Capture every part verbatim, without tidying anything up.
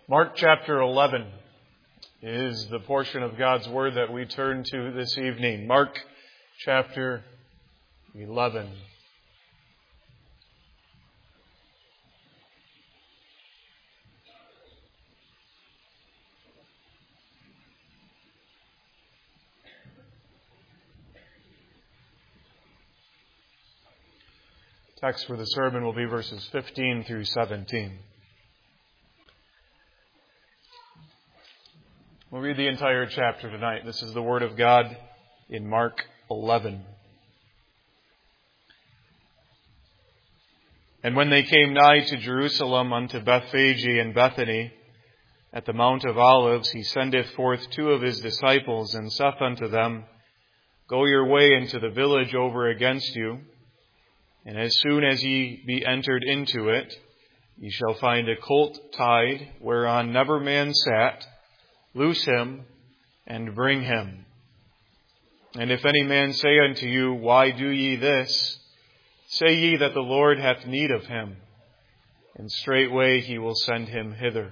Mark chapter eleven is the portion of God's Word that we turn to this evening. Mark chapter eleven. Text for the sermon will be verses fifteen through seventeen. We'll read the entire chapter tonight. This is the Word of God in Mark eleven. And when they came nigh to Jerusalem unto Bethphage and Bethany, at the Mount of Olives, he sendeth forth two of his disciples, and saith unto them, Go your way into the village over against you, and as soon as ye be entered into it, ye shall find a colt tied, whereon never man sat. Loose him, and bring him. And if any man say unto you, Why do ye this? Say ye that the Lord hath need of him, and straightway he will send him hither.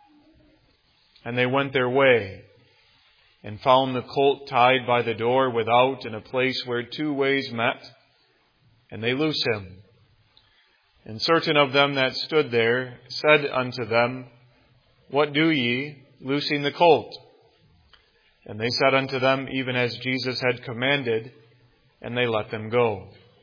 And they went their way, and found the colt tied by the door without, in a place where two ways met, and they loose him. And certain of them that stood there said unto them, What do ye, loosing the colt? And they said unto them, even as Jesus had commanded, and they let them go.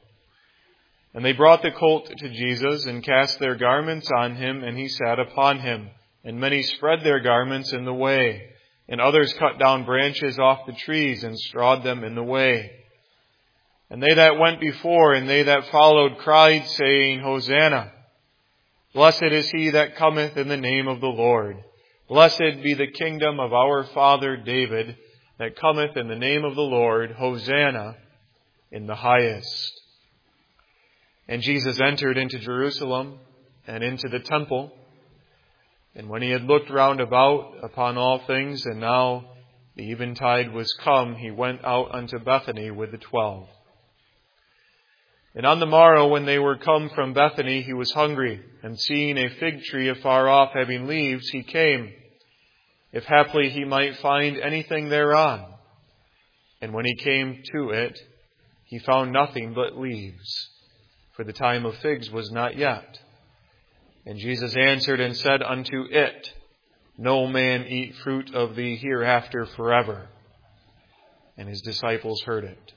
And they brought the colt to Jesus, and cast their garments on him, and he sat upon him. And many spread their garments in the way, and others cut down branches off the trees, and strawed them in the way. And they that went before, and they that followed, cried, saying, Hosanna! Blessed is he that cometh in the name of the Lord. Blessed be the kingdom of our father David, that cometh in the name of the Lord. Hosanna in the highest. And Jesus entered into Jerusalem, and into the temple. And when he had looked round about upon all things, and now the eventide was come, he went out unto Bethany with the twelve. And on the morrow, when they were come from Bethany, he was hungry, and seeing a fig tree afar off having leaves, he came, if haply he might find anything thereon. And when he came to it, he found nothing but leaves, for the time of figs was not yet. And Jesus answered and said unto it, No man eat fruit of thee hereafter forever. And his disciples heard it.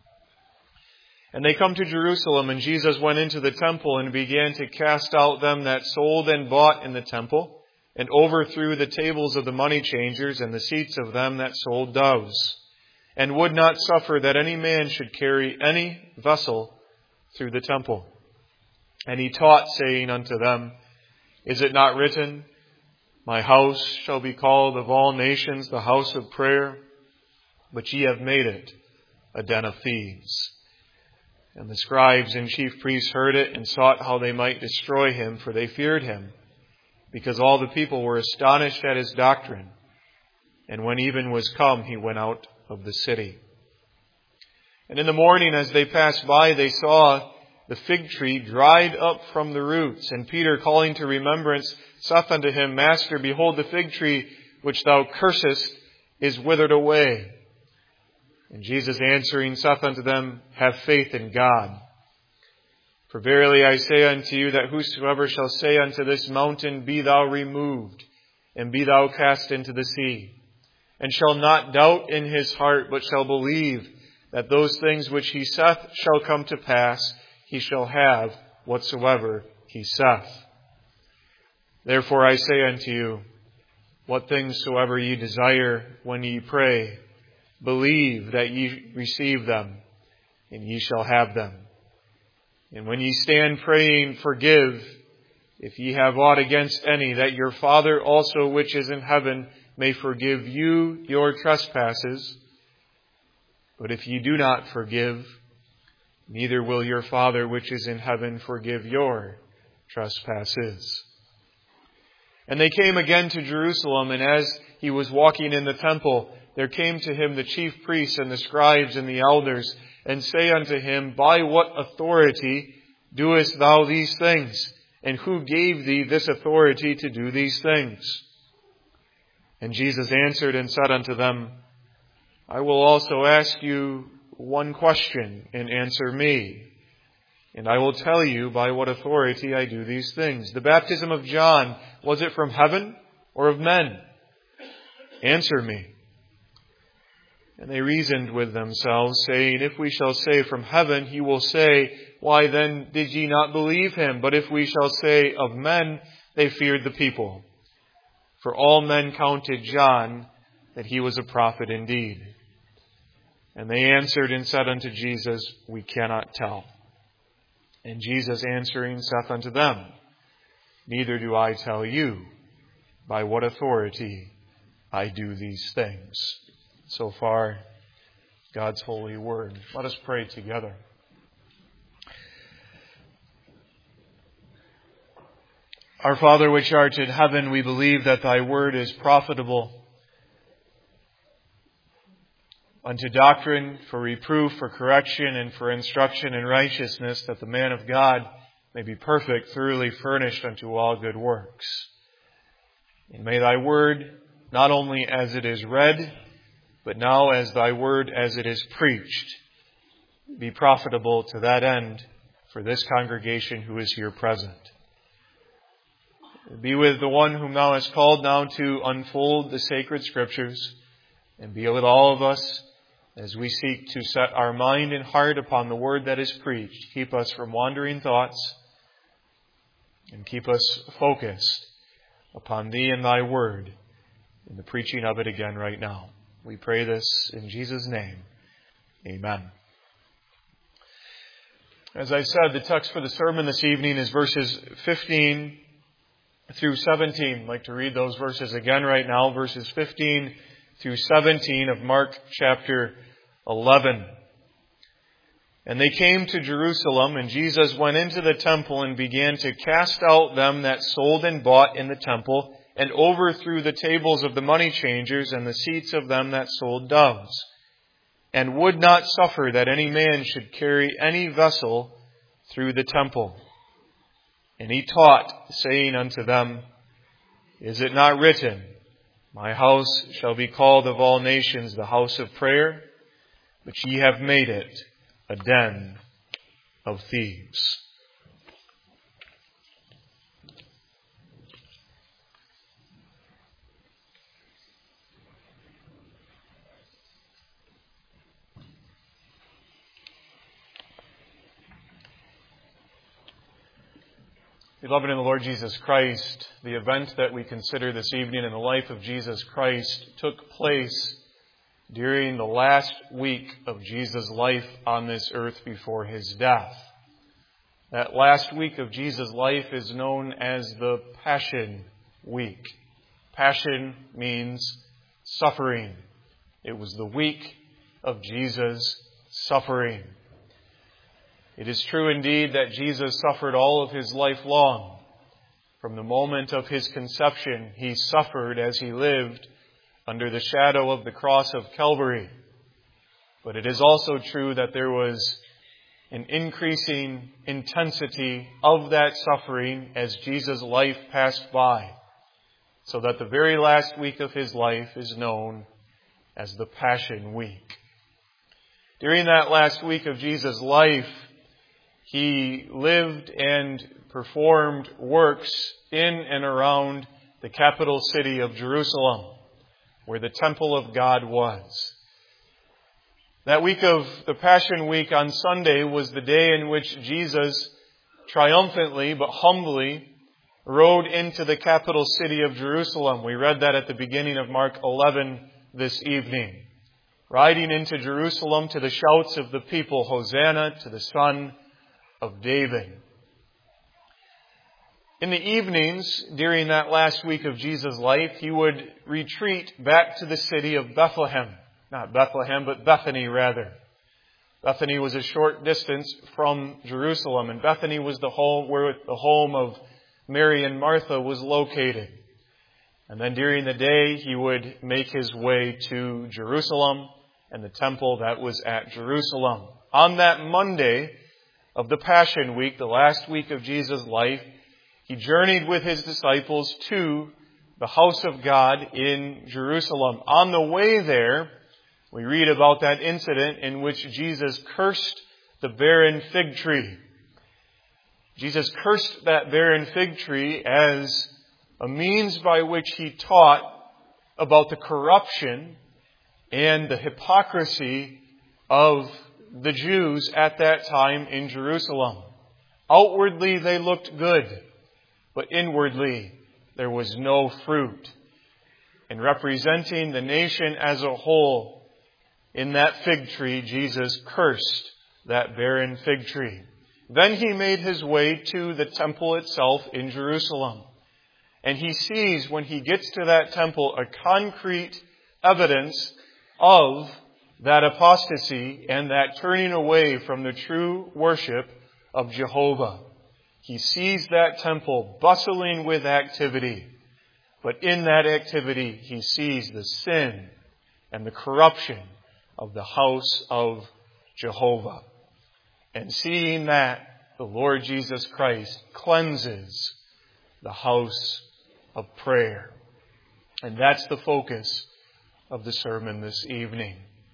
And they come to Jerusalem, and Jesus went into the temple, and began to cast out them that sold and bought in the temple, and overthrew the tables of the money changers, and the seats of them that sold doves, and would not suffer that any man should carry any vessel through the temple. And he taught, saying unto them, Is it not written, My house shall be called of all nations the house of prayer? But ye have made it a den of thieves. And the scribes and chief priests heard it, and sought how they might destroy him, for they feared him, because all the people were astonished at his doctrine. And when even was come, he went out of the city. And in the morning, as they passed by, they saw the fig tree dried up from the roots. And Peter, calling to remembrance, saith unto him, Master, behold, the fig tree which thou cursest is withered away. And Jesus answering saith unto them, Have faith in God. For verily I say unto you, that whosoever shall say unto this mountain, Be thou removed, and be thou cast into the sea, and shall not doubt in his heart, but shall believe that those things which he saith shall come to pass, he shall have whatsoever he saith. Therefore I say unto you, what things soever ye desire when ye pray, believe that ye receive them, and ye shall have them. And when ye stand praying, forgive, if ye have aught against any, that your Father also which is in heaven may forgive you your trespasses. But if ye do not forgive, neither will your Father which is in heaven forgive your trespasses. And they came again to Jerusalem, and as he was walking in the temple, there came to him the chief priests and the scribes and the elders, and say unto him, By what authority doest thou these things? And who gave thee this authority to do these things? And Jesus answered and said unto them, I will also ask you one question, and answer me. And I will tell you by what authority I do these things. The baptism of John, was it from heaven or of men? Answer me. And they reasoned with themselves, saying, If we shall say from heaven, he will say, Why then did ye not believe him? But if we shall say of men, they feared the people. For all men counted John that he was a prophet indeed. And they answered and said unto Jesus, We cannot tell. And Jesus answering saith unto them, Neither do I tell you by what authority I do these things. So far, God's holy word. Let us pray together. Our Father which art in heaven, we believe that thy word is profitable unto doctrine, for reproof, for correction, and for instruction in righteousness, that the man of God may be perfect, thoroughly furnished unto all good works. And may thy word, not only as it is read, but now as thy word as it is preached, be profitable to that end for this congregation who is here present. Be with the one whom thou hast called now to unfold the sacred scriptures, and be with all of us as we seek to set our mind and heart upon the word that is preached. Keep us from wandering thoughts, and keep us focused upon thee and thy word in the preaching of it again right now. We pray this in Jesus' name. Amen. As I said, the text for the sermon this evening is verses fifteen through seventeen. I'd like to read those verses again right now. Verses fifteen through seventeen of Mark chapter eleven. And they came to Jerusalem, and Jesus went into the temple and began to cast out them that sold and bought in the temple, and overthrew the tables of the money changers and the seats of them that sold doves, and would not suffer that any man should carry any vessel through the temple. And he taught, saying unto them, Is it not written, My house shall be called of all nations the house of prayer? But ye have made it a den of thieves. Beloved in the Lord Jesus Christ, the event that we consider this evening in the life of Jesus Christ took place during the last week of Jesus' life on this earth before his death. That last week of Jesus' life is known as the Passion Week. Passion means suffering. It was the week of Jesus' suffering. It is true indeed that Jesus suffered all of his life long. From the moment of his conception, he suffered as he lived under the shadow of the cross of Calvary. But it is also true that there was an increasing intensity of that suffering as Jesus' life passed by, so that the very last week of his life is known as the Passion Week. During that last week of Jesus' life, he lived and performed works in and around the capital city of Jerusalem, where the temple of God was. That week of the Passion Week on Sunday was the day in which Jesus triumphantly but humbly rode into the capital city of Jerusalem. We read that at the beginning of Mark eleven this evening. Riding into Jerusalem to the shouts of the people, Hosanna to the Son of David. In the evenings, during that last week of Jesus' life, he would retreat back to the city of Bethlehem. Not Bethlehem, but Bethany rather. Bethany was a short distance from Jerusalem, and Bethany was the home where the home of Mary and Martha was located. And then during the day, he would make his way to Jerusalem and the temple that was at Jerusalem. On that Monday of the Passion Week, the last week of Jesus' life, he journeyed with his disciples to the house of God in Jerusalem. On the way there, we read about that incident in which Jesus cursed the barren fig tree. Jesus cursed that barren fig tree as a means by which he taught about the corruption and the hypocrisy of the Jews at that time in Jerusalem. Outwardly they looked good, but inwardly there was no fruit. And representing the nation as a whole, in that fig tree, Jesus cursed that barren fig tree. Then he made his way to the temple itself in Jerusalem. And he sees, when he gets to that temple, a concrete evidence of that apostasy and that turning away from the true worship of Jehovah. He sees that temple bustling with activity. But in that activity, he sees the sin and the corruption of the house of Jehovah. And seeing that, the Lord Jesus Christ cleanses the house of prayer. And that's the focus of the sermon this evening.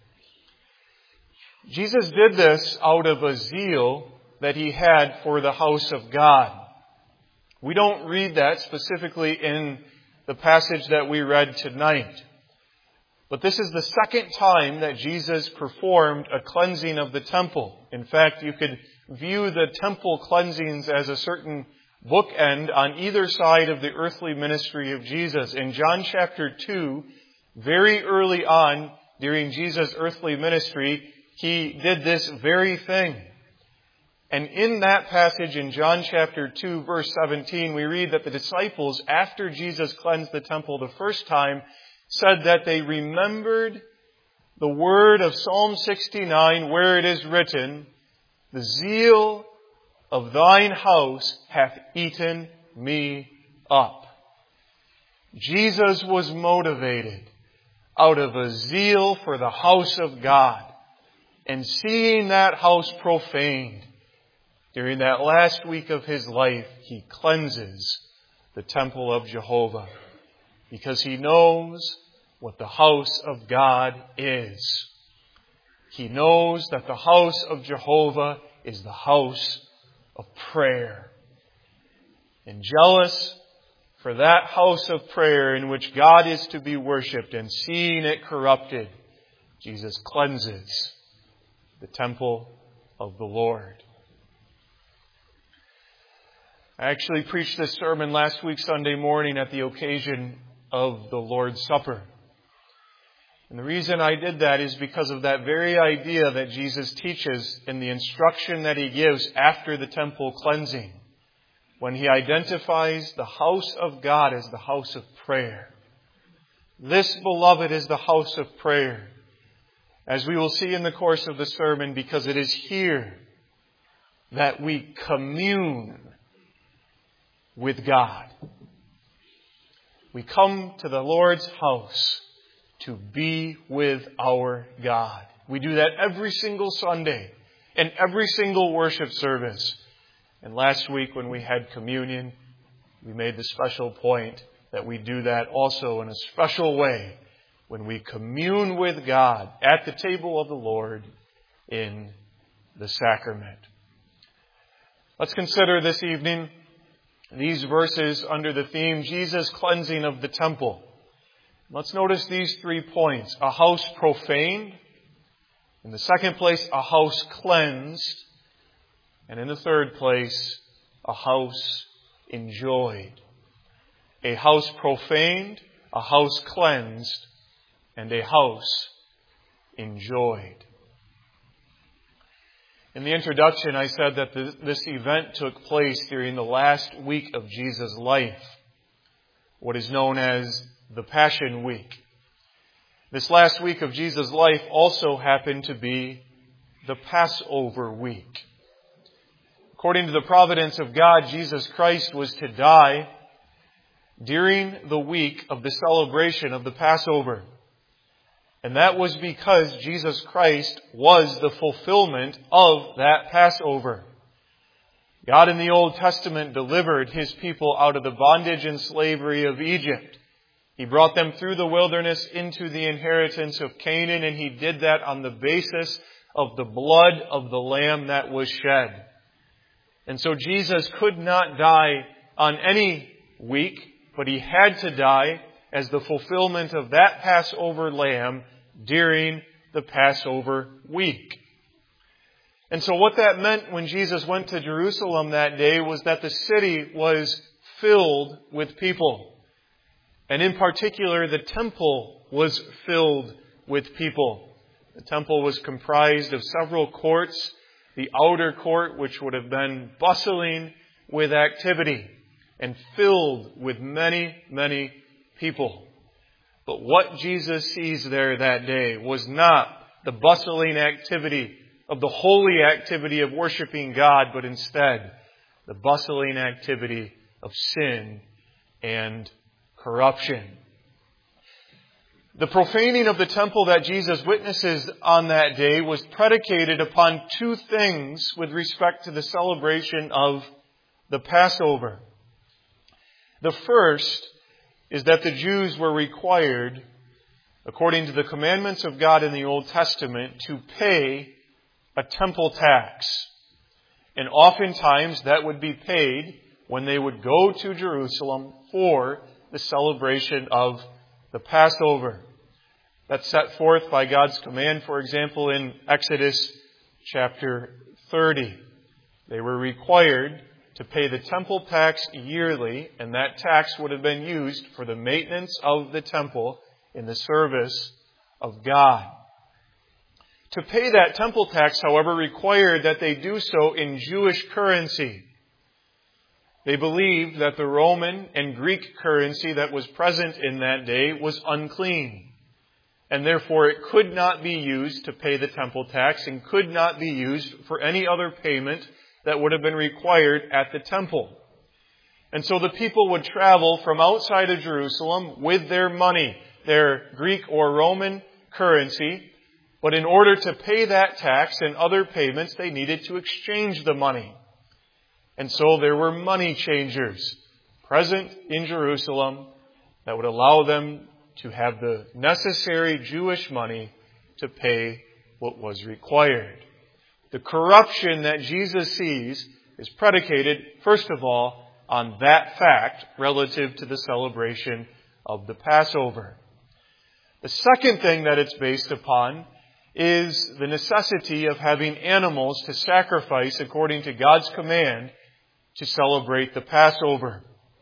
Jesus did this out of a zeal that he had for the house of God. We don't read that specifically in the passage that we read tonight. But this is the second time that Jesus performed a cleansing of the temple. In fact, you could view the temple cleansings as a certain bookend on either side of the earthly ministry of Jesus. In John chapter two, very early on during Jesus' earthly ministry, he did this very thing. And in that passage in John chapter two, verse seventeen, we read that the disciples, after Jesus cleansed the temple the first time, said that they remembered the word of Psalm sixty-nine, where it is written, "The zeal of thine house hath eaten me up." Jesus was motivated out of a zeal for the house of God. And seeing that house profaned, during that last week of his life, he cleanses the temple of Jehovah. Because he knows what the house of God is. He knows that the house of Jehovah is the house of prayer. And jealous for that house of prayer in which God is to be worshipped, and seeing it corrupted, Jesus cleanses the temple of the Lord. I actually preached this sermon last week Sunday morning at the occasion of the Lord's Supper. And the reason I did that is because of that very idea that Jesus teaches in the instruction that he gives after the temple cleansing, when he identifies the house of God as the house of prayer. This, beloved, is the house of prayer, as we will see in the course of the sermon, because it is here that we commune with God. We come to the Lord's house to be with our God. We do that every single Sunday and every single worship service. And last week when we had communion, we made the special point that we do that also in a special way when we commune with God at the table of the Lord in the sacrament. Let's consider this evening these verses under the theme, Jesus' cleansing of the temple. Let's notice these three points. A house profaned. In the second place, a house cleansed. And in the third place, a house enjoyed. A house profaned, a house cleansed, and a house enjoyed. In the introduction, I said that this event took place during the last week of Jesus' life, what is known as the Passion Week. This last week of Jesus' life also happened to be the Passover week. According to the providence of God, Jesus Christ was to die during the week of the celebration of the Passover. And that was because Jesus Christ was the fulfillment of that Passover. God in the Old Testament delivered his people out of the bondage and slavery of Egypt. He brought them through the wilderness into the inheritance of Canaan, and He did that on the basis of the blood of the Lamb that was shed. And so Jesus could not die on any week, but He had to die as the fulfillment of that Passover lamb during the Passover week. And so what that meant when Jesus went to Jerusalem that day was that the city was filled with people. And in particular, the temple was filled with people. The temple was comprised of several courts. The outer court, which would have been bustling with activity and filled with many, many people. But what Jesus sees there that day was not the bustling activity of the holy activity of worshiping God, but instead the bustling activity of sin and corruption. The profaning of the temple that Jesus witnesses on that day was predicated upon two things with respect to the celebration of the Passover. The first is that the Jews were required, according to the commandments of God in the Old Testament, to pay a temple tax. And oftentimes that would be paid when they would go to Jerusalem for the celebration of the Passover. That's set forth by God's command, for example, in Exodus chapter thirty. They were required to pay the temple tax yearly, and that tax would have been used for the maintenance of the temple in the service of God. To pay that temple tax, however, required that they do so in Jewish currency. They believed that the Roman and Greek currency that was present in that day was unclean, and therefore it could not be used to pay the temple tax and could not be used for any other payment that would have been required at the temple. And so the people would travel from outside of Jerusalem with their money, their Greek or Roman currency, but in order to pay that tax and other payments, they needed to exchange the money. And so there were money changers present in Jerusalem that would allow them to have the necessary Jewish money to pay what was required. The corruption that Jesus sees is predicated, first of all, on that fact relative to the celebration of the Passover. The second thing that it's based upon is the necessity of having animals to sacrifice according to God's command to celebrate the Passover.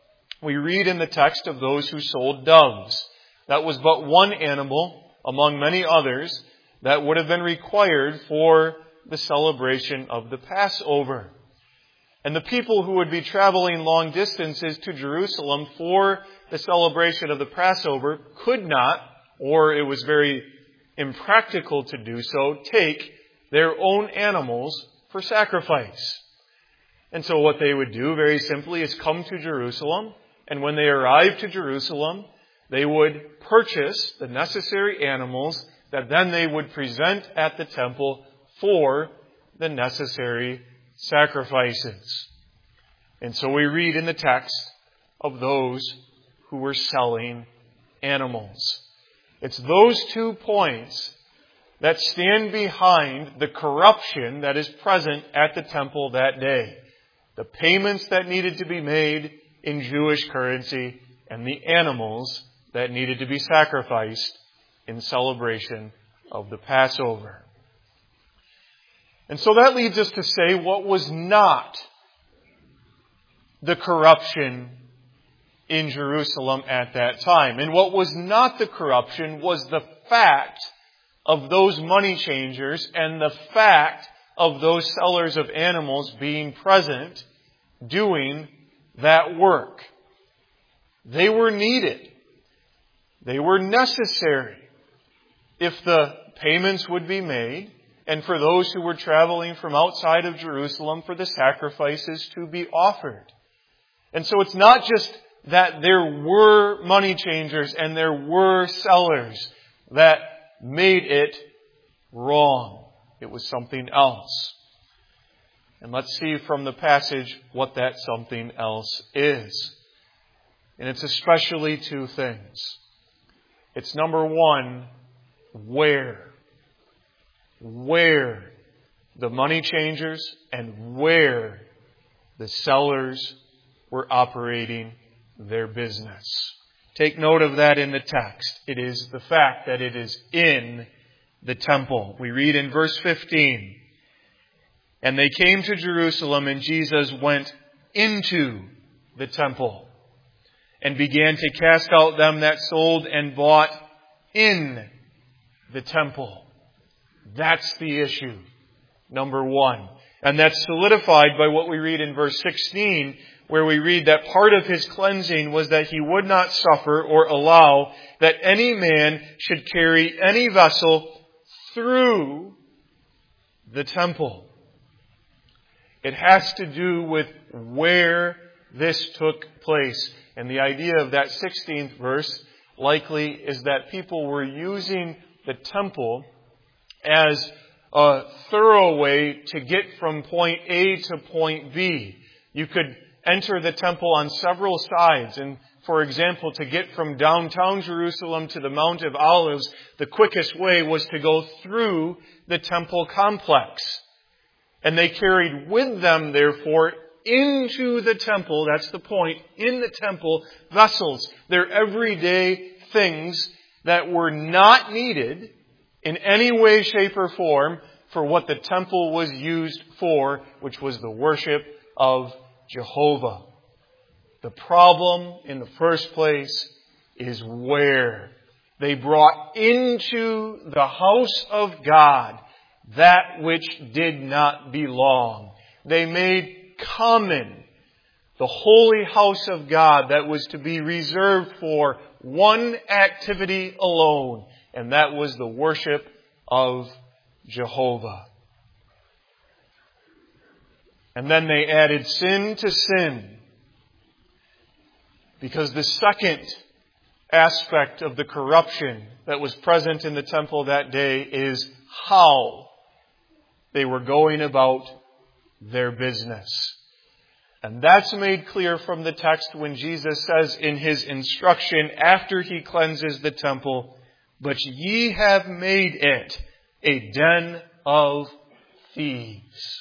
We read in the text of those who sold doves. That was but one animal among many others that would have been required for the celebration of the Passover. And the people who would be traveling long distances to Jerusalem for the celebration of the Passover could not, or it was very impractical to do so, take their own animals for sacrifice. And so what they would do very simply is come to Jerusalem, and when they arrived to Jerusalem, they would purchase the necessary animals that then they would present at the temple for the necessary sacrifices. And so we read in the text of those who were selling animals. It's those two points that stand behind the corruption that is present at the temple that day. The payments that needed to be made in Jewish currency and the animals that needed to be sacrificed in celebration of the Passover. And so that leads us to say what was not the corruption in Jerusalem at that time. And what was not the corruption was the fact of those money changers and the fact of those sellers of animals being present doing that work. They were needed. They were necessary if the payments would be made, and for those who were traveling from outside of Jerusalem for the sacrifices to be offered. And so it's not just that there were money changers and there were sellers that made it wrong. It was something else. And let's see from the passage what that something else is. And it's especially two things. It's number one, where. Where the money changers and where the sellers were operating their business. Take note of that in the text. It is the fact that it is in the temple. We read in verse fifteen, "And they came to Jerusalem, and Jesus went into the temple and began to cast out them that sold and bought in the temple." That's the issue, number one. And that's solidified by what we read in verse sixteen, where we read that part of His cleansing was that He would not suffer or allow that any man should carry any vessel through the temple. It has to do with where this took place. And the idea of that sixteenth verse likely is that people were using the temple as a thorough way to get from point A to point B. You could enter the temple on several sides. And for example, to get from downtown Jerusalem to the Mount of Olives, the quickest way was to go through the temple complex. And they carried with them, therefore, into the temple, that's the point, in the temple, vessels. They're everyday things that were not needed in any way, shape, or form for what the temple was used for, which was the worship of Jehovah. The problem in the first place is where. They brought into the house of God that which did not belong. They made common the holy house of God that was to be reserved for one activity alone, and that was the worship of Jehovah. And then they added sin to sin, because the second aspect of the corruption that was present in the temple that day is how they were going about their business. And that's made clear from the text when Jesus says in His instruction after He cleanses the temple, "But ye have made it a den of thieves."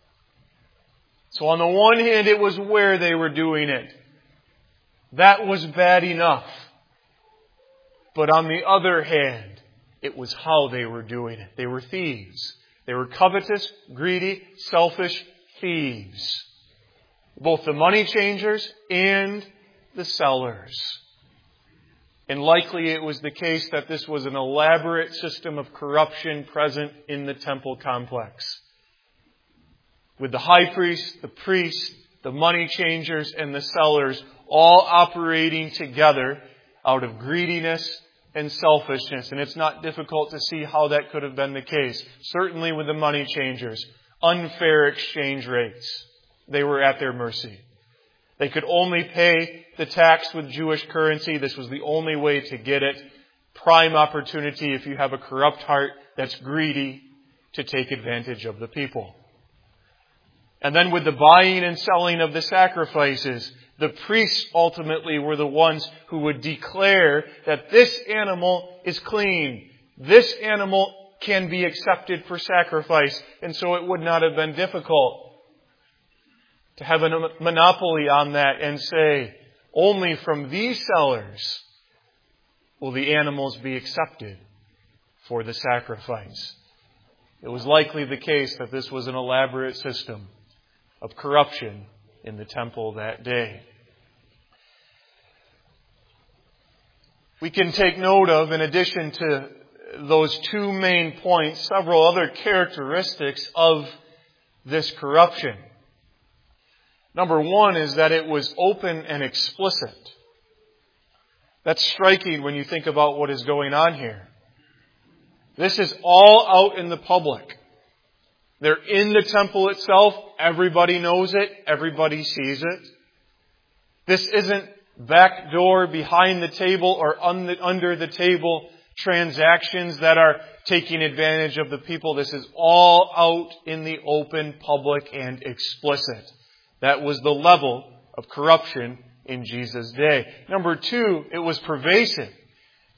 So on the one hand, it was where they were doing it. That was bad enough. But on the other hand, it was how they were doing it. They were thieves. They were covetous, greedy, selfish thieves. Both the money changers and the sellers. And likely it was the case that this was an elaborate system of corruption present in the temple complex, with the high priest, the priest, the money changers, and the sellers all operating together out of greediness and selfishness. And it's not difficult to see how that could have been the case. Certainly with the money changers, unfair exchange rates. They were at their mercy. They could only pay the tax with Jewish currency. This was the only way to get it. Prime opportunity if you have a corrupt heart that's greedy to take advantage of the people. And then with the buying and selling of the sacrifices, the priests ultimately were the ones who would declare that this animal is clean. This animal can be accepted for sacrifice. And so it would not have been difficult to have a monopoly on that and say, only from these sellers will the animals be accepted for the sacrifice. It was likely the case that this was an elaborate system of corruption in the temple that day. We can take note of, in addition to those two main points, several other characteristics of this corruption. Number one is that it was open and explicit. That's striking when you think about what is going on here. This is all out in the public. They're in the temple itself. Everybody knows it. Everybody sees it. This isn't back door, behind the table, or under the table transactions that are taking advantage of the people. This is all out in the open, public, and explicit. That was the level of corruption in Jesus' day. Number two, it was pervasive.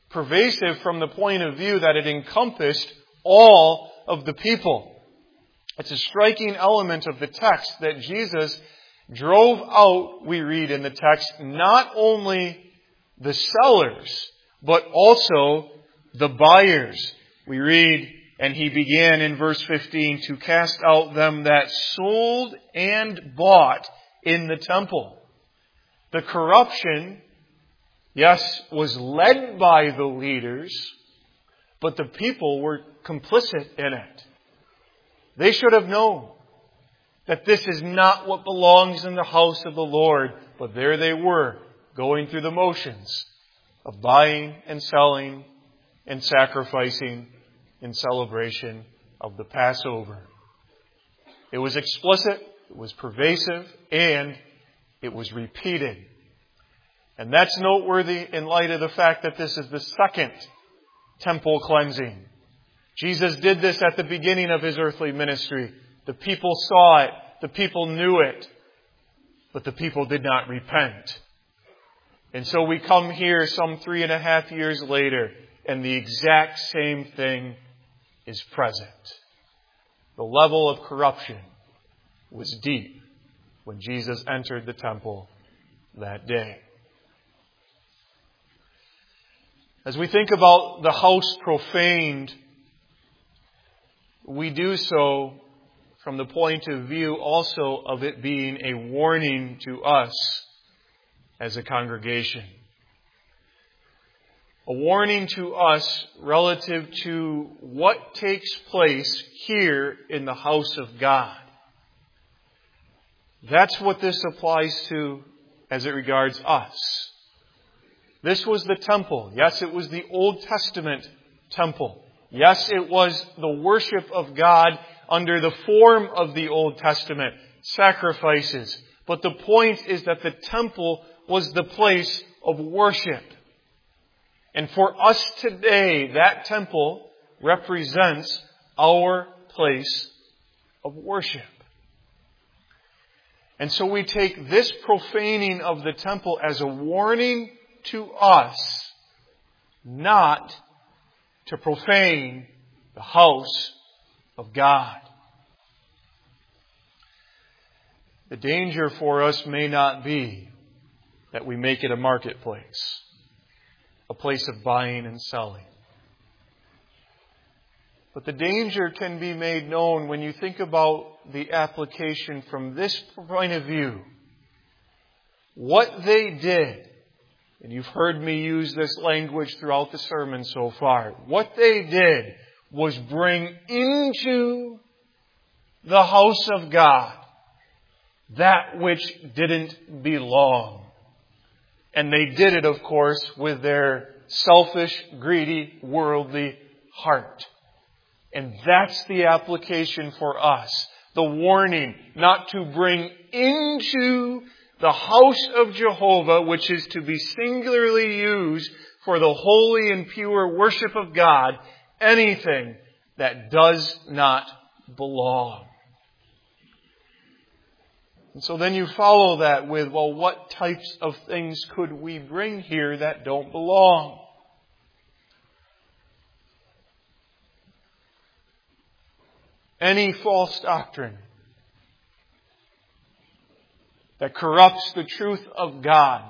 pervasive from the point of view that it encompassed all of the people. It's a striking element of the text that Jesus drove out, we read in the text, not only the sellers, but also the buyers. We read, and he began in verse fifteen to cast out them that sold and bought in the temple. The corruption, yes, was led by the leaders, but the people were complicit in it. They should have known that this is not what belongs in the house of the Lord, but there they were, going through the motions of buying and selling and sacrificing in celebration of the Passover. It was explicit, it was pervasive, and it was repeated. And that's noteworthy in light of the fact that this is the second temple cleansing. Jesus did this at the beginning of His earthly ministry. The people saw it. The people knew it. But the people did not repent. And so we come here some three and a half years later, and the exact same thing is present. The level of corruption was deep when Jesus entered the temple that day. As we think about the house profaned, we do so from the point of view also of it being a warning to us as a congregation. A warning to us relative to what takes place here in the house of God. That's what this applies to as it regards us. This was the temple. Yes, it was the Old Testament temple. Yes, it was the worship of God under the form of the Old Testament sacrifices. But the point is that the temple was the place of worship. And for us today, that temple represents our place of worship. And so we take this profaning of the temple as a warning to us not to profane the house of God. The danger for us may not be that we make it a marketplace, a place of buying and selling. But the danger can be made known when you think about the application from this point of view. What they did, and you've heard me use this language throughout the sermon so far, what they did was bring into the house of God that which didn't belong. And they did it, of course, with their selfish, greedy, worldly heart. And that's the application for us. The warning not to bring into the house of Jehovah, which is to be singularly used for the holy and pure worship of God, anything that does not belong. And so then you follow that with, well, what types of things could we bring here that don't belong? Any false doctrine that corrupts the truth of God,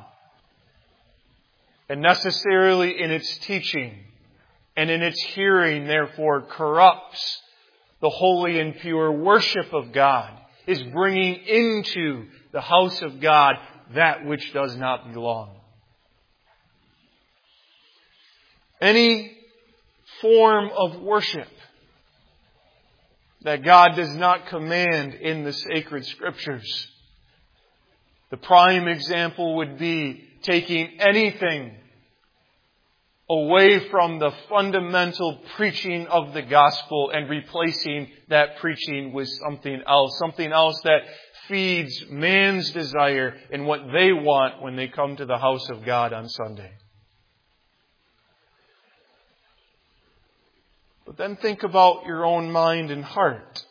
and necessarily in its teaching and in its hearing, therefore, corrupts the holy and pure worship of God, is bringing into the house of God that which does not belong. Any form of worship that God does not command in the sacred Scriptures. The prime example would be taking anything away from the fundamental preaching of the gospel and replacing that preaching with something else. Something else that feeds man's desire and what they want when they come to the house of God on Sunday. But then think about your own mind and heart.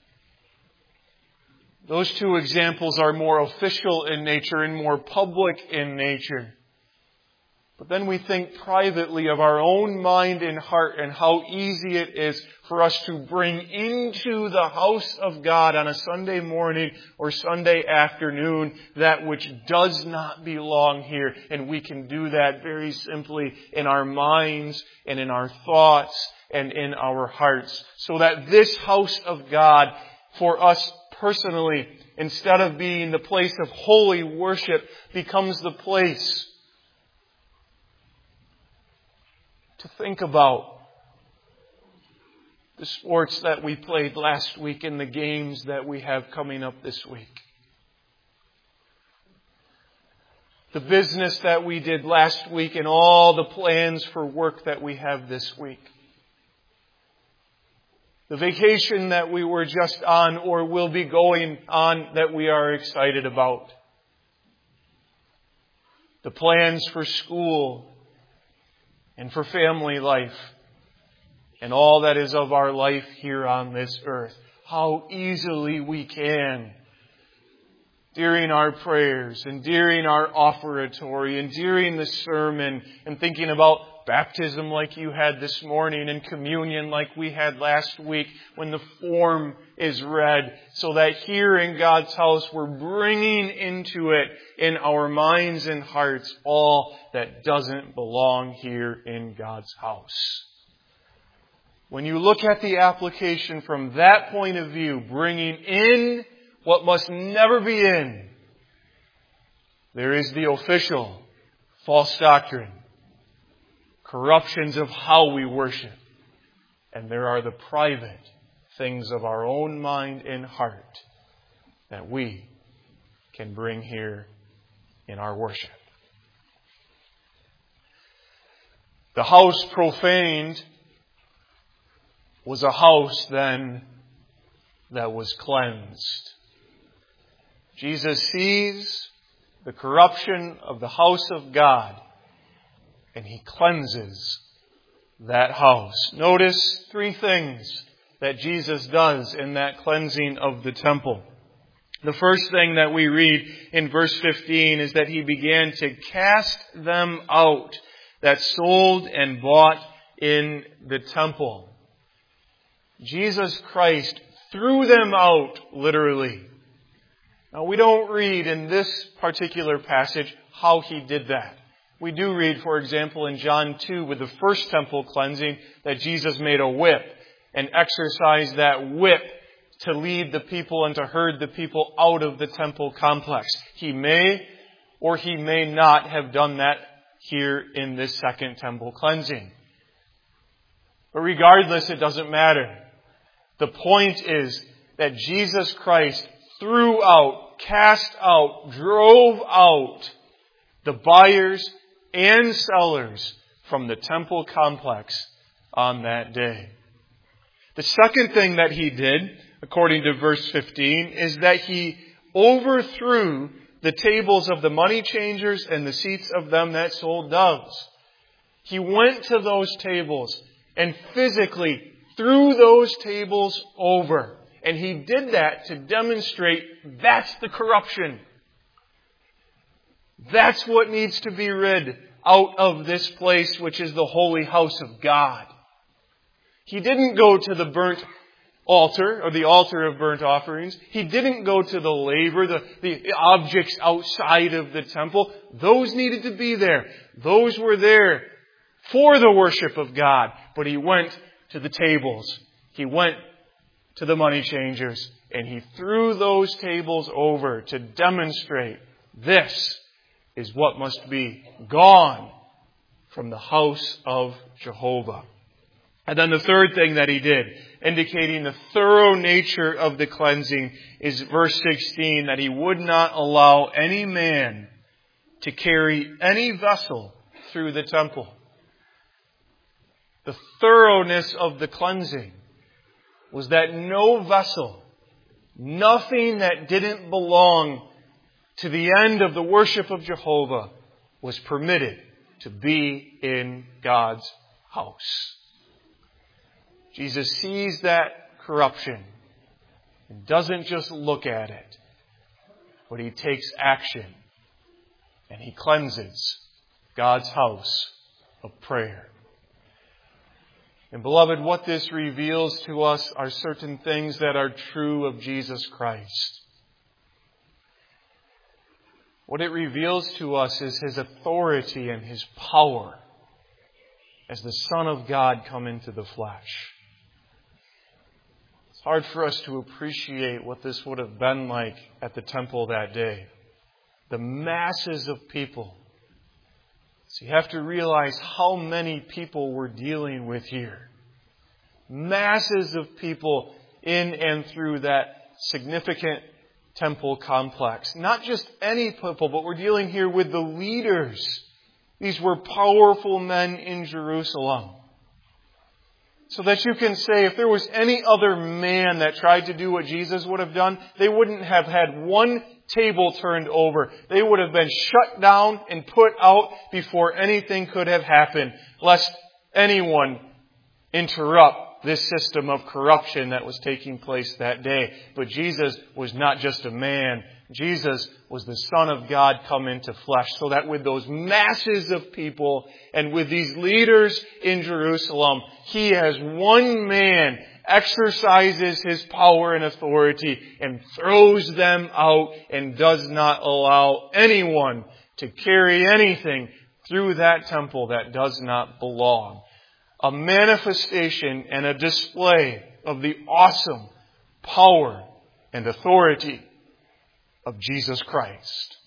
Those two examples are more official in nature and more public in nature. But then we think privately of our own mind and heart and how easy it is for us to bring into the house of God on a Sunday morning or Sunday afternoon that which does not belong here. And we can do that very simply in our minds and in our thoughts and in our hearts. So that this house of God, for us personally, instead of being the place of holy worship, becomes the place to think about the sports that we played last week and the games that we have coming up this week. The business that we did last week and all the plans for work that we have this week. The vacation that we were just on or will be going on that we are excited about. The plans for school and for family life, and all that is of our life here on this earth. How easily we can, during our prayers, and during our offertory, and during the sermon, and thinking about baptism like you had this morning, and communion like we had last week, when the form is read, so that here in God's house we're bringing into it in our minds and hearts all that doesn't belong here in God's house. When you look at the application from that point of view, bringing in what must never be in, there is the official false doctrine, corruptions of how we worship, and there are the private things of our own mind and heart that we can bring here in our worship. The house profaned was a house then that was cleansed. Jesus sees the corruption of the house of God, and He cleanses that house. Notice three things that Jesus does in that cleansing of the temple. The first thing that we read in verse fifteen is that He began to cast them out that sold and bought in the temple. Jesus Christ threw them out, literally. Now, we don't read in this particular passage how He did that. We do read, for example, in John two, with the first temple cleansing, that Jesus made a whip and exercised that whip to lead the people and to herd the people out of the temple complex. He may or He may not have done that here in this second temple cleansing. But regardless, it doesn't matter. The point is that Jesus Christ threw out, cast out, drove out the buyers and sellers from the temple complex on that day. The second thing that He did, according to verse fifteen, is that He overthrew the tables of the money changers and the seats of them that sold doves. He went to those tables and physically threw those tables over. And He did that to demonstrate that's the corruption. That's what needs to be rid out of this place, which is the holy house of God. He didn't go to the burnt altar, or the altar of burnt offerings. He didn't go to the laver, the, the objects outside of the temple. Those needed to be there. Those were there for the worship of God. But He went to the tables. He went to the money changers, and He threw those tables over to demonstrate this is what must be gone from the house of Jehovah. And then the third thing that He did, indicating the thorough nature of the cleansing, is verse sixteen, that He would not allow any man to carry any vessel through the temple. The thoroughness of the cleansing was that no vessel, nothing that didn't belong to the end of the worship of Jehovah, was permitted to be in God's house. Jesus sees that corruption and doesn't just look at it, but He takes action and He cleanses God's house of prayer. And beloved, what this reveals to us are certain things that are true of Jesus Christ. What it reveals to us is His authority and His power as the Son of God come into the flesh. It's hard for us to appreciate what this would have been like at the temple that day. The masses of people. So you have to realize how many people we're dealing with here. Masses of people in and through that significant temple complex. Not just any people, but we're dealing here with the leaders. These were powerful men in Jerusalem. So that you can say if there was any other man that tried to do what Jesus would have done, they wouldn't have had one table turned over. They would have been shut down and put out before anything could have happened, lest anyone interrupt this system of corruption that was taking place that day. But Jesus was not just a man. Jesus was the Son of God come into flesh. So that with those masses of people and with these leaders in Jerusalem, He as one man exercises His power and authority and throws them out and does not allow anyone to carry anything through that temple that does not belong. A manifestation and a display of the awesome power and authority of Jesus Christ.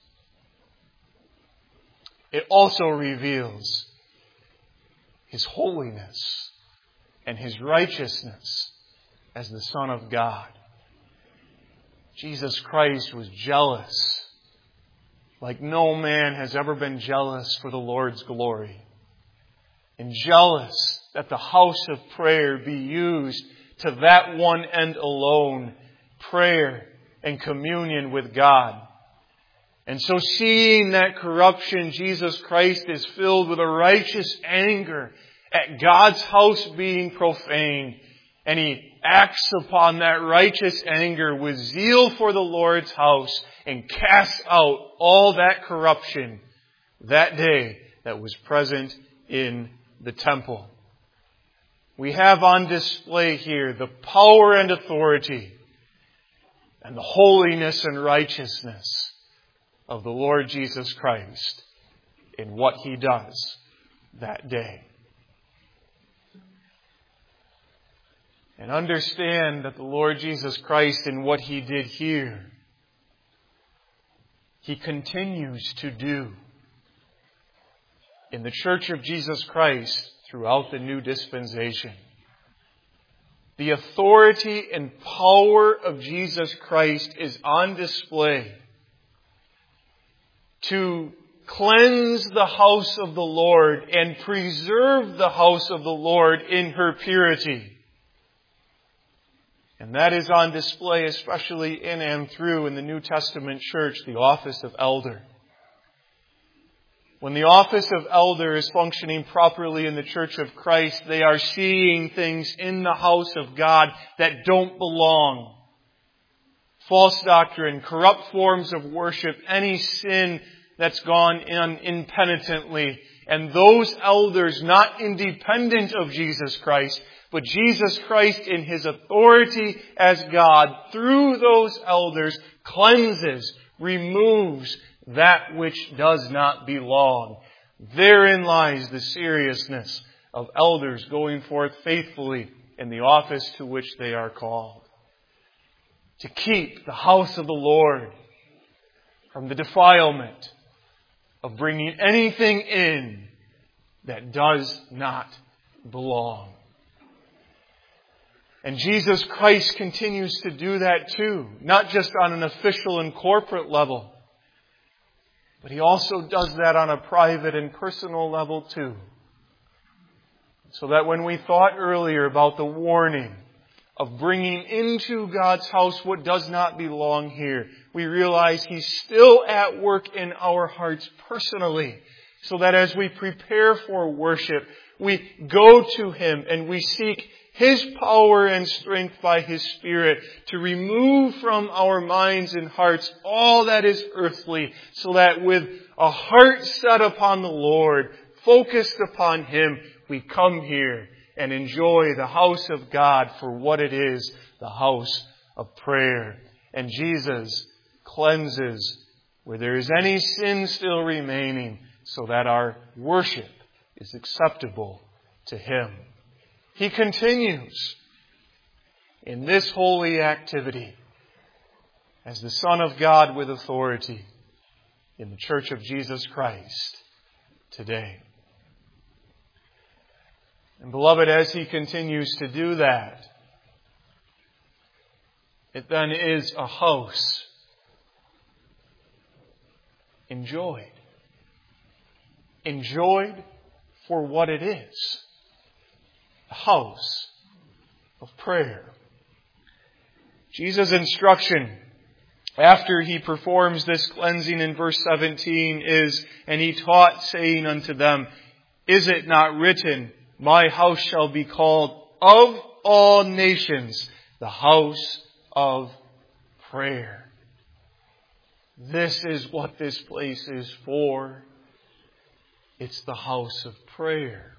It also reveals His holiness and His righteousness as the Son of God. Jesus Christ was jealous, like no man has ever been jealous for the Lord's glory, and jealous that the house of prayer be used to that one end alone, prayer and communion with God. And so seeing that corruption, Jesus Christ is filled with a righteous anger at God's house being profaned. And He acts upon that righteous anger with zeal for the Lord's house and casts out all that corruption that day that was present in the temple. We have on display here the power and authority and the holiness and righteousness of the Lord Jesus Christ in what He does that day. And understand that the Lord Jesus Christ in what He did here, He continues to do in the Church of Jesus Christ throughout the new dispensation. The authority and power of Jesus Christ is on display to cleanse the house of the Lord and preserve the house of the Lord in her purity. And that is on display especially in and through in the New Testament church, the office of elder. When the office of elder is functioning properly in the Church of Christ, they are seeing things in the house of God that don't belong. False doctrine, corrupt forms of worship, any sin that's gone in impenitently. And those elders, not independent of Jesus Christ, but Jesus Christ in His authority as God, through those elders, cleanses, removes that which does not belong. Therein lies the seriousness of elders going forth faithfully in the office to which they are called. To keep the house of the Lord from the defilement of bringing anything in that does not belong. And Jesus Christ continues to do that too, not just on an official and corporate level, but He also does that on a private and personal level too. So that when we thought earlier about the warning of bringing into God's house what does not belong here, we realize He's still at work in our hearts personally. So that as we prepare for worship, we go to Him and we seek His power and strength by His Spirit to remove from our minds and hearts all that is earthly, so that with a heart set upon the Lord, focused upon Him, we come here and enjoy the house of God for what it is, the house of prayer. And Jesus cleanses where there is any sin still remaining, so that our worship is acceptable to Him. He continues in this holy activity as the Son of God with authority in the Church of Jesus Christ today. And beloved, as He continues to do that, it then is a house enjoyed. Enjoyed for what it is. A house of prayer. Jesus' instruction after He performs this cleansing in verse seventeen is, and He taught, saying unto them, Is it not written, My house shall be called of all nations the house of prayer? This is what this place is for. It's the house of prayer.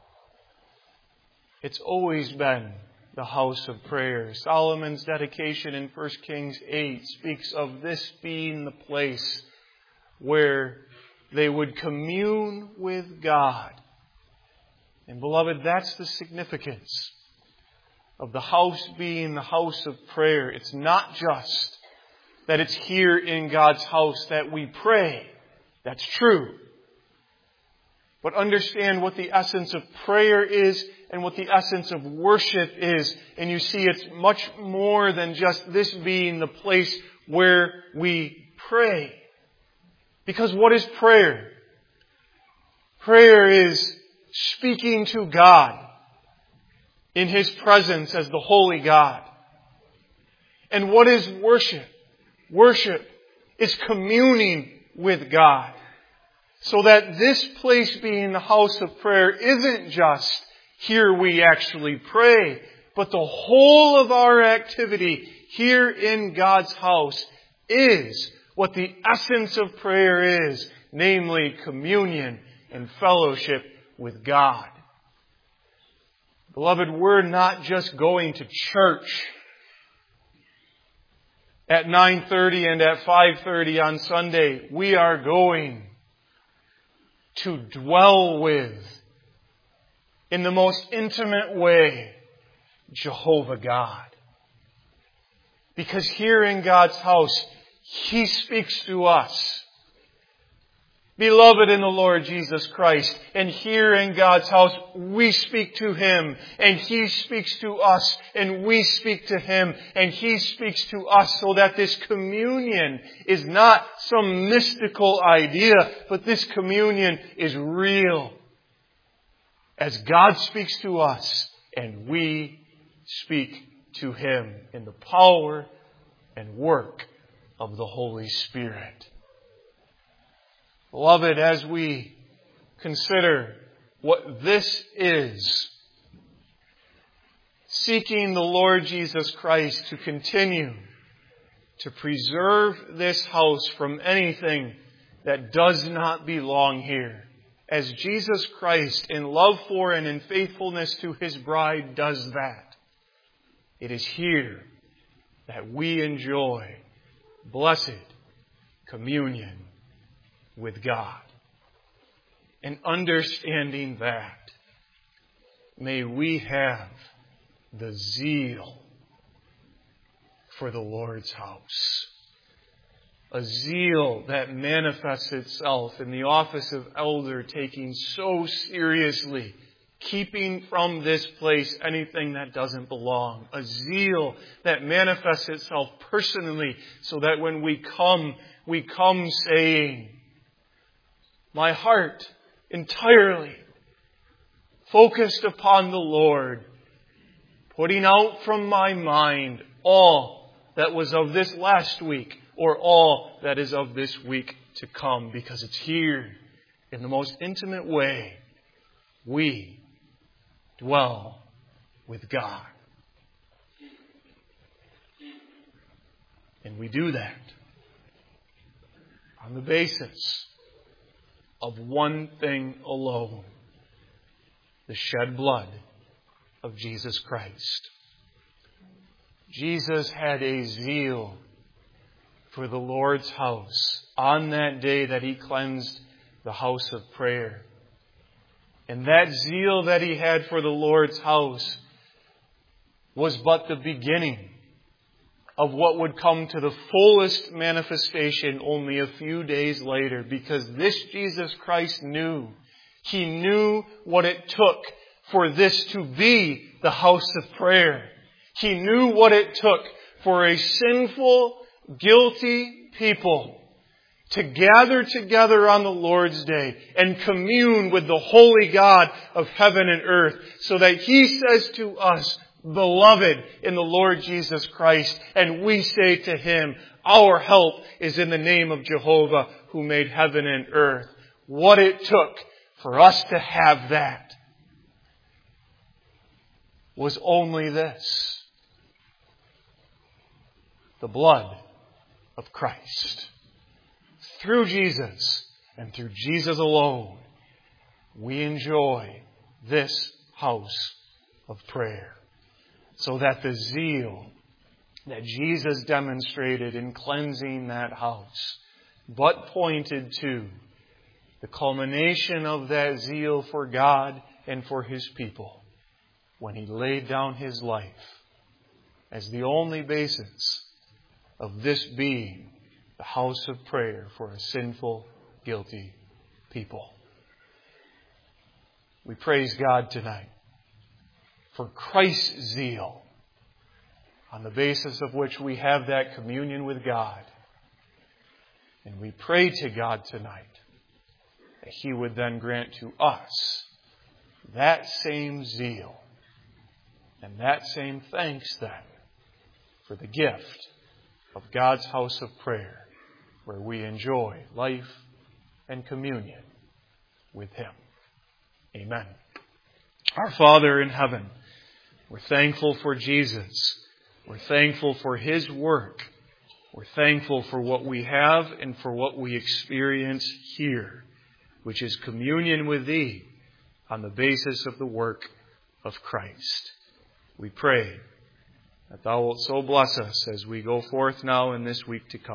It's always been the house of prayer. Solomon's dedication in First Kings eight speaks of this being the place where they would commune with God. And beloved, that's the significance of the house being the house of prayer. It's not just that it's here in God's house that we pray. That's true. But understand what the essence of prayer is and what the essence of worship is. And you see, it's much more than just this being the place where we pray. Because what is prayer? Prayer is speaking to God in His presence as the holy God. And what is worship? Worship is communing with God. So that this place being the house of prayer isn't just here we actually pray, but the whole of our activity here in God's house is what the essence of prayer is, namely communion and fellowship with God. Beloved, we're not just going to church at nine thirty and at five thirty on Sunday. We are going to dwell with, in the most intimate way, Jehovah God. Because here in God's house, He speaks to us. Beloved in the Lord Jesus Christ. And here in God's house, we speak to Him. And He speaks to us. And we speak to Him. And He speaks to us, so that this communion is not some mystical idea, but this communion is real. As God speaks to us, and we speak to Him in the power and work of the Holy Spirit. Beloved, as we consider what this is, seeking the Lord Jesus Christ to continue to preserve this house from anything that does not belong here, as Jesus Christ, in love for and in faithfulness to His bride, does that, it is here that we enjoy blessed communion with God. And understanding that, may we have the zeal for the Lord's house. A zeal that manifests itself in the office of elder, taking so seriously, keeping from this place anything that doesn't belong. A zeal that manifests itself personally, so that when we come, we come saying, my heart entirely focused upon the Lord, putting out from my mind all that was of this last week, or all that is of this week to come, because it's here in the most intimate way we dwell with God. And we do that on the basis of one thing alone: the shed blood of Jesus Christ. Jesus had a zeal for the Lord's house on that day that He cleansed the house of prayer. And that zeal that He had for the Lord's house was but the beginning of what would come to the fullest manifestation only a few days later. Because this Jesus Christ knew. He knew what it took for this to be the house of prayer. He knew what it took for a sinful, guilty people to gather together on the Lord's Day and commune with the holy God of heaven and earth, so that He says to us, beloved in the Lord Jesus Christ, and we say to Him, our help is in the name of Jehovah who made heaven and earth. What it took for us to have that was only this: the blood of Christ. Through Jesus and through Jesus alone, we enjoy this house of prayer. So that the zeal that Jesus demonstrated in cleansing that house but pointed to the culmination of that zeal for God and for His people when He laid down His life as the only basis of this being the house of prayer for a sinful, guilty people. We praise God tonight for Christ's zeal, on the basis of which we have that communion with God. And we pray to God tonight that He would then grant to us that same zeal and that same thanks then for the gift of God's house of prayer, where we enjoy life and communion with Him. Amen. Our Father in heaven, we're thankful for Jesus. We're thankful for His work. We're thankful for what we have and for what we experience here, which is communion with Thee on the basis of the work of Christ. We pray that Thou wilt so bless us as we go forth now in this week to come.